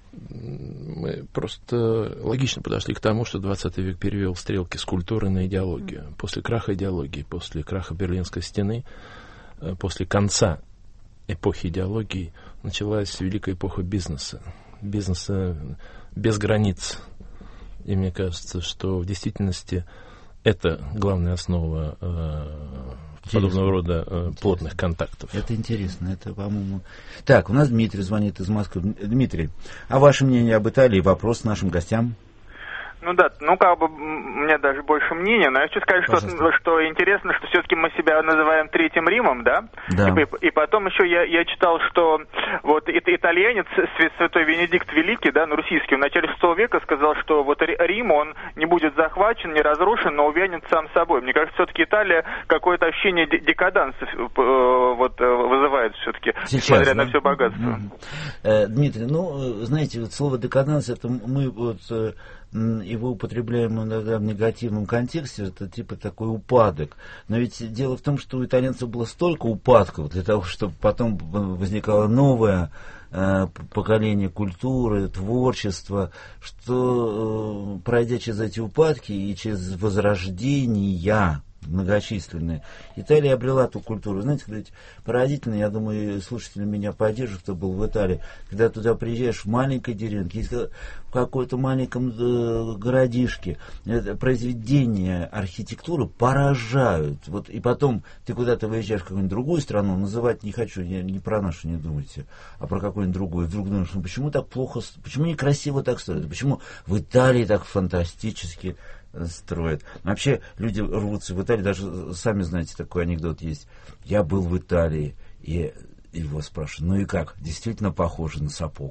Мы просто логично подошли к тому, что двадцатый век перевел стрелки с культуры на идеологию. Mm. После краха идеологии, после краха Берлинской стены, после конца эпохи идеологии началась великая эпоха бизнеса. Бизнеса без границ. И мне кажется, что в действительности это главная основа э, подобного рода э, плотных контактов. Это интересно, это, по-моему... Так, у нас Дмитрий звонит из Москвы. Дмитрий, а ваше мнение об Италии? Вопрос нашим гостям. Ну да, ну как бы у меня даже больше мнения, но я хочу сказать, что, что интересно, что все-таки мы себя называем Третьим Римом, да? Да. И, и потом еще я, я читал, что вот это итальянец, святой Венедикт Великий, да, ну, русский, в начале шестого века сказал, что вот Рим, он не будет захвачен, не разрушен, но увянет сам собой. Мне кажется, все-таки Италия какое-то ощущение декаданса вот, вызывает все-таки, несмотря да? на все богатство. Mm-hmm. Дмитрий, ну, знаете, вот слово декаданс, это мы вот... его употребляем иногда в негативном контексте, это типа такой упадок. Но ведь дело в том, что у итальянцев было столько упадков для того, чтобы потом возникало новое э, поколение культуры, творчества, что э, пройдя через эти упадки и через возрождения многочисленные, Италия обрела ту культуру. Знаете, ведь поразительно, я думаю, слушатели меня поддержат, кто был в Италии, когда туда приезжаешь в маленькой деревеньке, в какой-то маленьком э, городишке, произведения архитектуры поражают. Вот, и потом ты куда-то выезжаешь в какую-нибудь другую страну, называть не хочу, я не про нашу не думайте, а про какую-нибудь другую. Вдруг думаешь, ну почему так плохо, почему некрасиво так строят, почему в Италии так фантастически строят. Вообще люди рвутся в Италии, даже сами знаете, такой анекдот есть. Я был в Италии, и его спрашивают, ну и как, действительно похоже на сапог.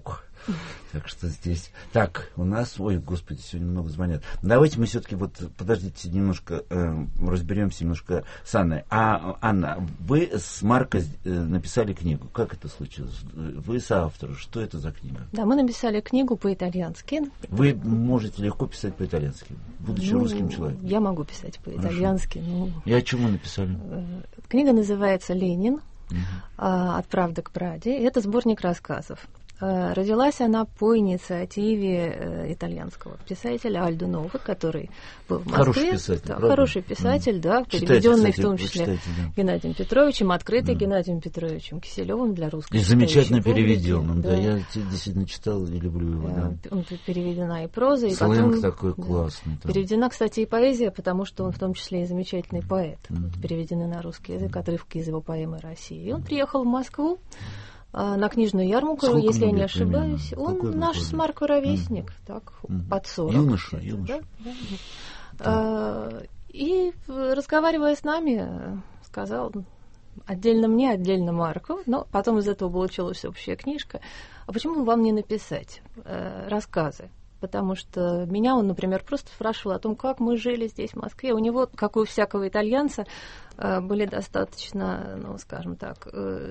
Так что здесь... Так, у нас... Ой, господи, сегодня много звонят. Давайте мы все-таки вот, подождите, немножко э, разберемся немножко с Анной. А, Анна, вы с Марко э, написали книгу. Как это случилось? Вы соавтор. Что это за книга? Да, мы написали книгу по-итальянски. Вы можете легко писать по-итальянски, будучи ну, русским человеком? Я могу писать по-итальянски. Ну, и о чем вы написали? Книга называется «Ленин. Uh-huh. От правды к правде». Это сборник рассказов. Родилась она по инициативе итальянского писателя Альдо Ново, который был в Москве. Хороший писатель, да, хороший писатель, mm. да, переведенный в том числе читайте, да. Геннадием Петровичем, открытый mm. Геннадием Петровичем Киселевым для русского. И замечательно переведенным, да. да, я действительно читал и люблю его. Да. Да. Переведена и проза, и сленг потом... такой классный. Да. Переведена, кстати, и поэзия, потому что он в том числе и замечательный поэт. Mm. Переведены на русский язык отрывки из его поэмы «Россия». И он приехал в Москву на книжную ярмарку, Сколько если я не ошибаюсь. Примерно? Он Какой наш с Марко ровесник, mm. так, mm. под сорок. Юноша, юноша. Да? Да. А, и, разговаривая с нами, сказал, отдельно мне, отдельно Марко, но потом из этого получилась общая книжка. А почему вам не написать э, рассказы? Потому что меня он, например, просто спрашивал о том, как мы жили здесь, в Москве. У него, как и у всякого итальянца, были достаточно, ну, скажем так,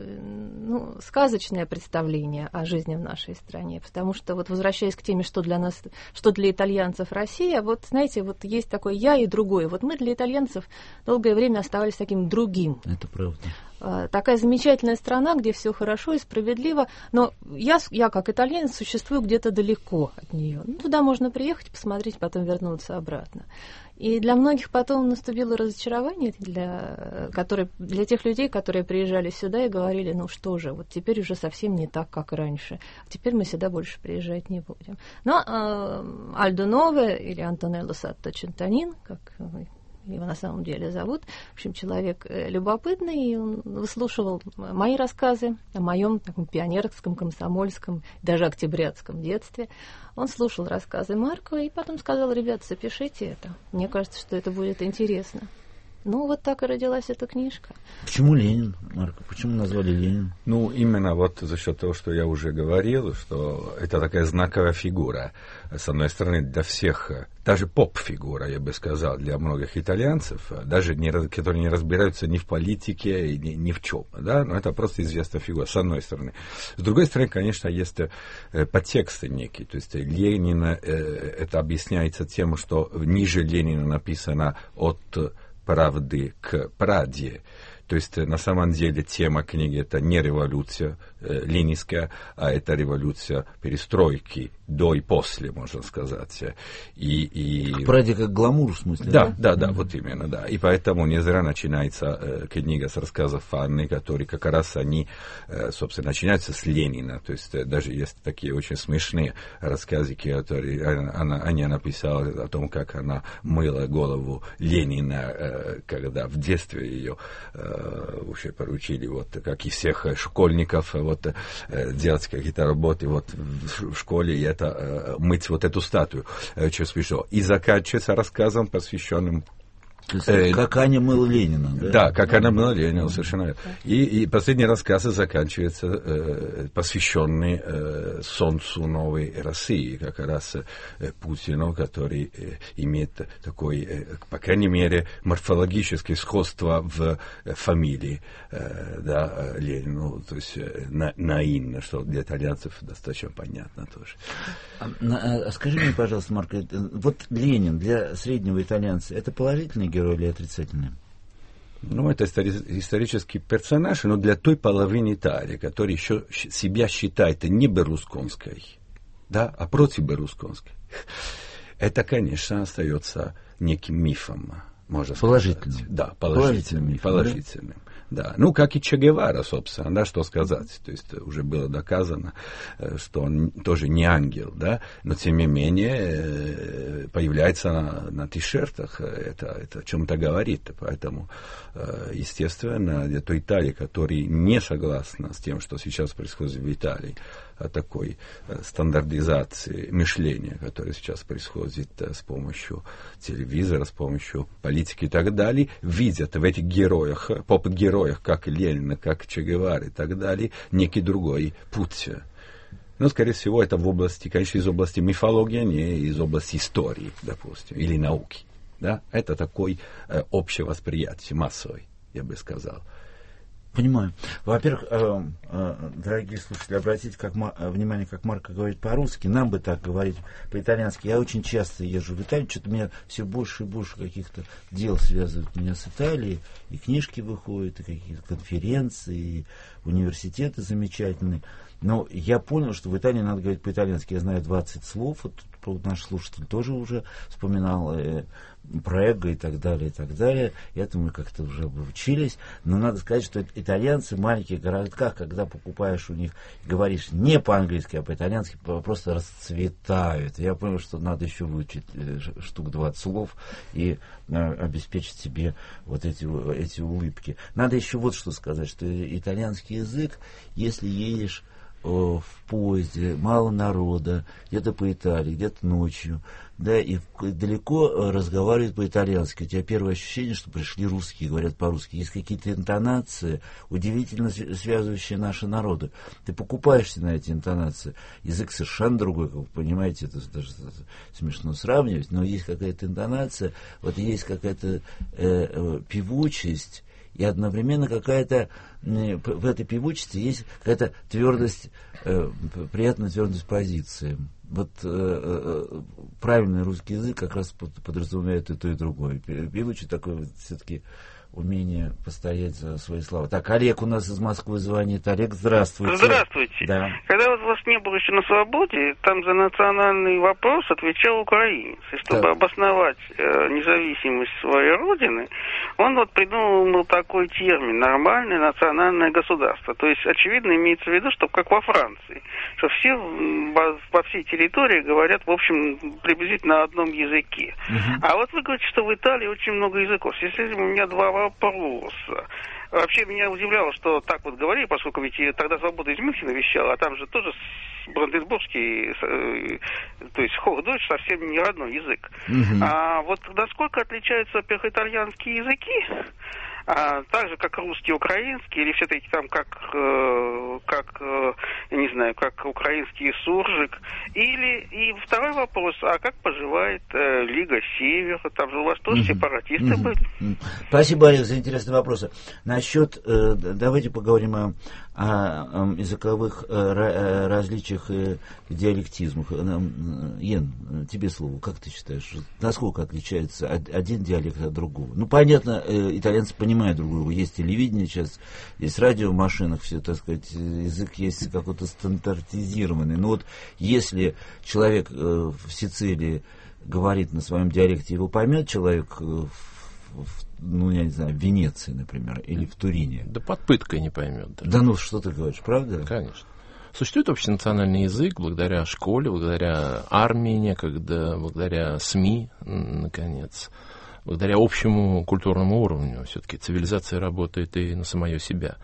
ну, сказочное представление о жизни в нашей стране. Потому что, вот возвращаясь к теме, что для нас, что для итальянцев Россия, вот, знаете, вот есть такое «я» и другое. Вот мы для итальянцев долгое время оставались таким другим. Это правда. Такая замечательная страна, где все хорошо и справедливо, но я, я как итальянец существую где-то далеко от нее. Ну, туда можно приехать, посмотреть, потом вернуться обратно. И для многих потом наступило разочарование, для, которые, для тех людей, которые приезжали сюда и говорили, ну что же, вот теперь уже совсем не так, как раньше. Теперь мы сюда больше приезжать не будем. Но э, Альдо Ново или Антонелло Сатто Центанин, как его на самом деле зовут. В общем, человек любопытный, и он выслушивал мои рассказы о моем таком пионерском, комсомольском, даже октябрятском детстве. Он слушал рассказы Марко и потом сказал: ребята, запишите это. Мне кажется, что это будет интересно. Ну, вот так и родилась эта книжка. Почему Ленин, Марко? Почему назвали Ленин? Ну, именно вот за счет того, что я уже говорил, что это такая знаковая фигура. С одной стороны, для всех, даже поп-фигура, я бы сказал, для многих итальянцев, даже не, которые не разбираются ни в политике, ни, ни в чем. Да? Но это просто известная фигура, с одной стороны. С другой стороны, конечно, есть подтексты некие. То есть Ленин, это объясняется тем, что ниже Ленина написано «от правды к правде». То есть, на самом деле, тема книги — это не революция э, ленинская, а это революция перестройки, до и после, можно сказать. И, и... Правда, как гламур, в смысле? Да, да, да, да, вот именно, да. И поэтому не зря начинается э, книга с рассказов Анны, которые как раз они, э, собственно, начинаются с Ленина. То есть, э, даже есть такие очень смешные рассказы, которые она, она написала о том, как она мыла голову Ленина, э, когда в детстве ее э, уже поручили, вот, как и всех школьников, вот, делать какие-то работы вот, в школе, и это мыть вот эту статую. Очень смешно. И заканчивается рассказом, посвященным... Э, как Аня мыла Ленина, да? Да, как Аня мыла Ленина, совершенно верно. И, и последний рассказ заканчивается, э, посвященный э, солнцу новой России, как раз э, Путину, который э, имеет такой, э, по крайней мере, морфологическое сходство в э, фамилии э, да, Ленину, то есть э, на, Наин, что для итальянцев достаточно понятно тоже. А, а, скажи мне, пожалуйста, Марко, вот Ленин для среднего итальянца — это положительный герой или отрицательный? Ну, это истори- исторический персонаж, но для той половины Италии, которая еще себя считает не берусконской, да, а против берусконской, это, конечно, остается неким мифом, можно положительным. сказать. Да, положительным. Положительным. положительным. Да, ну, как и Че Гевара, собственно, да, что сказать. То есть уже было доказано, что он тоже не ангел, да, но тем не менее появляется на, на ти-шертах, это, это о чем-то говорит. Поэтому, естественно, для той Италии, которая не согласна с тем, что сейчас происходит в Италии, о такой стандартизации мышления, которая сейчас происходит с помощью телевизора, с помощью политики и так далее, видят в этих героях, поп-героях, как Ленина, как Че Гевара и так далее, некий другой путь. Но, скорее всего, это в области, конечно, из области мифологии, а не из области истории, допустим, или науки. Да? Это такой э, общее восприятие, массовый, я бы сказал. Понимаю. Во-первых, э, э, дорогие слушатели, обратите как, э, внимание, как Марко говорит по-русски. Нам бы так говорить по-итальянски. Я очень часто езжу в Италию. Что-то меня все больше и больше каких-то дел связывают меня с Италией. И книжки выходят, и какие-то конференции, и университеты замечательные. Но я понял, что в Италии надо говорить по-итальянски. Я знаю двадцать слов. Вот, вот наш слушатель тоже уже вспоминал э, про эго и так далее, и так далее. Это мы как-то уже обучились. Но надо сказать, что итальянцы в маленьких городках, когда покупаешь у них, говоришь не по-английски, а по-итальянски, просто расцветают. Я понял, что надо еще выучить э, штук двадцать слов и э, обеспечить себе вот эти, эти улыбки. Надо еще вот что сказать, что итальянский язык, если едешь в поезде, мало народа, где-то по Италии, где-то ночью, да, и далеко разговаривают по-итальянски. У тебя первое ощущение, что пришли русские, говорят по-русски. Есть какие-то интонации, удивительно связывающие наши народы. Ты покупаешься на эти интонации. Язык совершенно другой, как вы понимаете, это даже смешно сравнивать, но есть какая-то интонация, вот есть какая-то э, э, певучесть, и одновременно какая-то в этой певучести есть какая-то твердость, э, приятная твердость позиции. Вот э, э, правильный русский язык как раз подразумевает и то, и другое. Певучий такой вот все-таки умение постоять за свои слова. Так, Олег у нас из Москвы звонит. Олег, здравствуйте. Здравствуйте. Да. Когда вот вас не было еще на свободе, там за национальный вопрос отвечал украинец. И чтобы так. обосновать э, независимость своей родины, он вот придумал такой термин «нормальное национальное государство». То есть, очевидно, имеется в виду, что как во Франции, что все по всей территории говорят, в общем, приблизительно на одном языке. Угу. А вот вы говорите, что в Италии очень много языков. Если у меня два вопроса. Вообще меня удивляло, что так вот говорили, поскольку ведь тогда «Свобода» из Мюнхена вещала, а там же тоже бранденбургский, то есть хохдойч совсем не родной язык. Mm-hmm. А вот насколько отличаются, во-первых, итальянские языки, а, так же, как русский, украинский, или все-таки там как, э, как э, я не знаю, как украинский суржик, или, и второй вопрос, а как поживает э, Лига Севера, там же у вас тоже mm-hmm. сепаратисты mm-hmm. были. Mm-hmm. Спасибо, Олег, за интересные вопросы. Насчет, э, давайте поговорим о, о, о языковых э, различиях и диалектизмах. Йен, тебе слово, как ты считаешь, насколько отличается один диалект от другого? Ну, понятно, э, итальянцы понимают, понимают друг друга. Есть телевидение сейчас, есть радио в машинах, все, так сказать, язык есть какой-то стандартизированный. Но вот если человек э, в Сицилии говорит на своем диалекте, его поймет человек в, в, ну, я не знаю, в Венеции, например, или в Турине? Да под пыткой не поймет. Даже. Да ну, что ты говоришь, правда? Конечно. Существует общенациональный язык благодаря школе, благодаря армии некогда, благодаря СМИ, наконец. Благодаря общему культурному уровню. Все-таки цивилизация работает и на самое себя.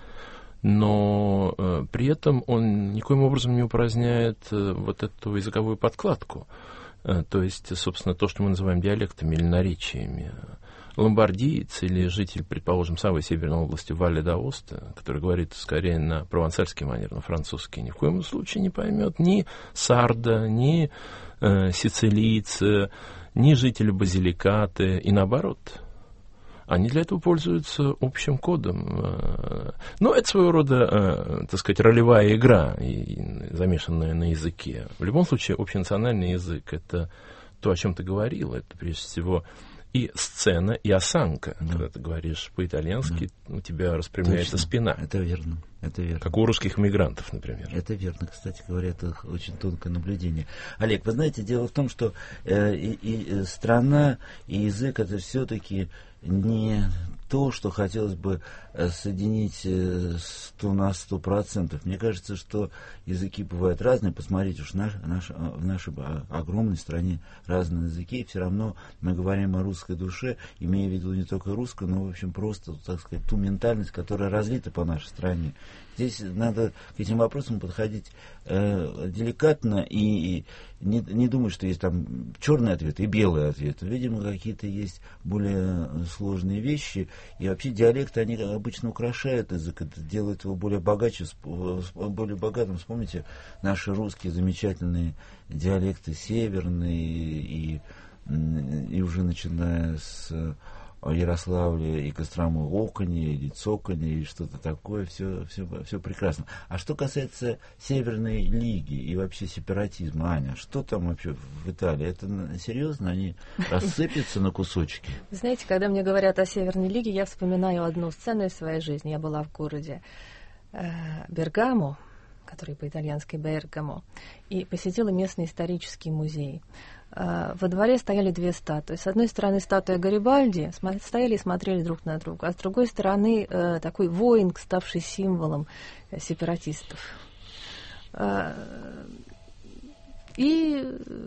Но э, при этом он никоим образом не упраздняет э, вот эту языковую подкладку. Э, то есть, собственно, то, что мы называем диалектами или наречиями. Ломбардиец или житель, предположим, самой северной области Валле д'Аоста, который говорит скорее на провансальский манер, на французский, ни в коем случае не поймет ни сарда, ни э, сицилийца, ни жители Базиликаты, и наоборот. Они для этого пользуются общим кодом. Но это своего рода, так сказать, ролевая игра, замешанная на языке. В любом случае, общенациональный язык — это то, о чем ты говорил. Это, прежде всего, и сцена, и осанка. Да. Когда ты говоришь по-итальянски, да. у тебя распрямляется Точно. спина. Это верно. Это верно. Как у русских мигрантов, например. Это верно, кстати говоря, это очень тонкое наблюдение. Олег, вы знаете, дело в том, что э, и, и страна, и язык — это все-таки не то, что хотелось бы соединить сто на сто процентов. Мне кажется, что языки бывают разные. Посмотрите, уж наш, наш, в нашей огромной стране разные языки, и все равно мы говорим о русской душе, имея в виду не только русскую, но, в общем, просто, так сказать, ту ментальность, которая разлита по нашей стране. Здесь надо к этим вопросам подходить э, деликатно и, не, не думаю, что есть там черный ответ и белый ответ. Видимо, какие-то есть более сложные вещи. И вообще диалекты, они обычно украшают язык, это делает его более богаче, более богатым. Вспомните наши русские замечательные диалекты северные, и, и уже начиная с Ярославля и Кострому оконье, или цоканье, или что-то такое, все, все, все прекрасно. А что касается Северной Лиги и вообще сепаратизма, Аня, что там вообще в Италии? Это серьезно? Они рассыпятся на кусочки? Знаете, когда мне говорят о Северной Лиге, я вспоминаю одну сцену из своей жизни. Я была в городе э, Бергамо, который по-итальянски Бергамо, и посетила местный исторический музей. Во дворе стояли две статуи. С одной стороны статуя Гарибальди, стояли и смотрели друг на друга, а с другой стороны такой воин, ставший символом сепаратистов. И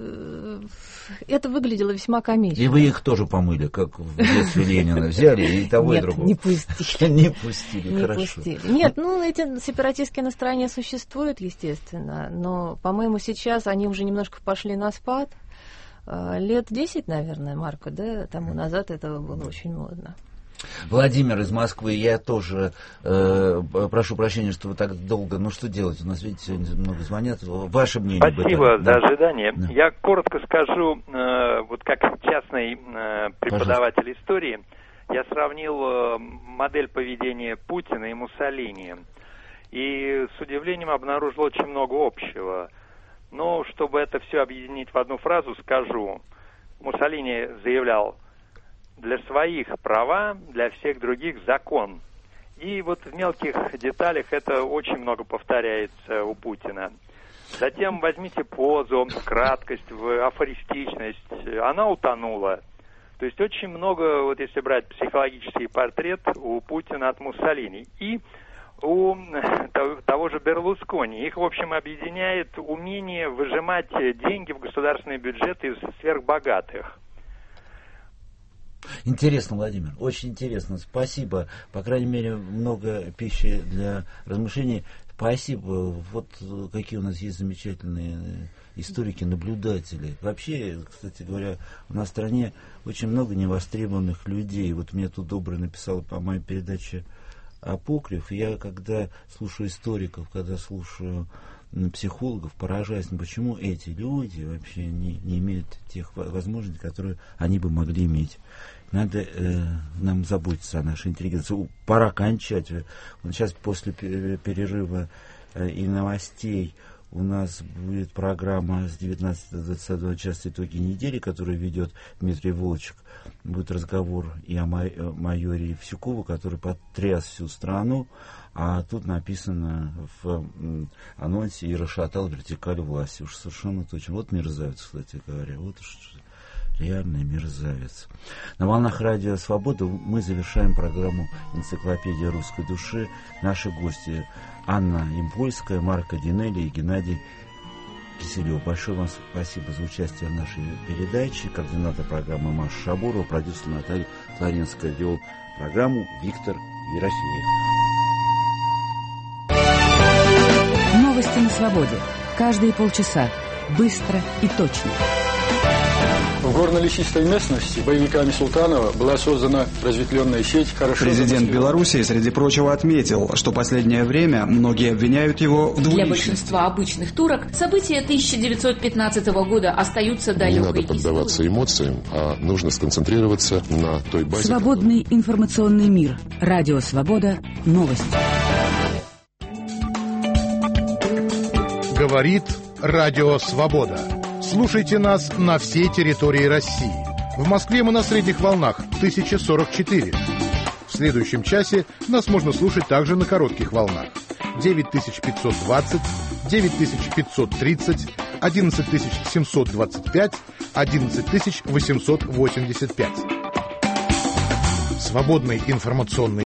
это выглядело весьма комично. И вы их тоже помыли, как в детстве Ленина взяли, и того, и другого. Нет, не пустили. Не пустили, не хорошо. Пустили. Нет, ну, эти сепаратистские настроения существуют, естественно, но, по-моему, сейчас они уже немножко пошли на спад. Лет десять, наверное, Марко, да, тому назад это было очень модно. Владимир из Москвы, я тоже э, прошу прощения, что вы так долго, ну что делать, у нас, видите, сегодня много звонят, ваше мнение? Спасибо за да. ожидание. Да. Я коротко скажу, э, вот как частный э, преподаватель Пожалуйста. истории, я сравнил э, модель поведения Путина и Муссолини, и с удивлением обнаружил очень много общего. Но чтобы это все объединить в одну фразу, скажу, Муссолини заявлял: для своих права, для всех других закон. И вот в мелких деталях это очень много повторяется у Путина. Затем возьмите позу, краткость, афористичность. Она утонула. То есть очень много, вот если брать психологический портрет у Путина от Муссолини. И у того же Берлускони. Их, в общем, объединяет умение выжимать деньги в государственный бюджет из сверхбогатых. Интересно, Владимир, очень интересно. Спасибо. По крайней мере, много пищи для размышлений. Спасибо. Вот какие у нас есть замечательные историки, наблюдатели. Вообще, кстати говоря, у нас в стране очень много невостребованных людей. Вот мне тут Добрый написал по моей передаче «Апокриф». Я, когда слушаю историков, когда слушаю психологов, поражаюсь, почему эти люди вообще не, не имеют тех возможностей, которые они бы могли иметь. Надо э, нам заботиться о нашей интеллигенции. Пора кончать. Вот сейчас после перерыва э, и новостей у нас будет программа с девятнадцатого до двадцатого часа «Итоги недели», которую ведет Дмитрий Волчек. Будет разговор и о майоре Евсюкову, который потряс всю страну. А тут написано в анонсе: «И расшатал вертикаль власти». Уж совершенно точно. Вот мерзавец, кстати говоря. Вот уж реальный мерзавец. На волнах радио «Свобода» мы завершаем программу «Энциклопедия русской души». Наши гости: Анна Импольская, Марко Динелли и Геннадий Киселев. Большое вам спасибо за участие в нашей передаче. Координатор программы Маша Шабурова, продюсер Наталья Флоренская, вел программу Виктор Ерофеев. Новости на свободе. Каждые полчаса. Быстро и точно. В горно-лесистой местности боевиками Султанова была создана разветвленная сеть хорошо... Президент Белоруссии, среди прочего, отметил, что последнее время многие обвиняют его в двуличности. Для большинства обычных турок события тысяча девятьсот пятнадцатого года остаются далекой. Не надо поддаваться эмоциям, а нужно сконцентрироваться на той базе... Свободный информационный мир. Радио «Свобода». Новости. Говорит Радио «Свобода». Слушайте нас на всей территории России. В Москве мы на средних волнах тысяча сорок четыре. В следующем часе нас можно слушать также на коротких волнах. девять тысяч пятьсот двадцать, девять тысяч пятьсот тридцать, одиннадцать тысяч семьсот двадцать пять, одиннадцать тысяч восемьсот восемьдесят пять. Свободный информационный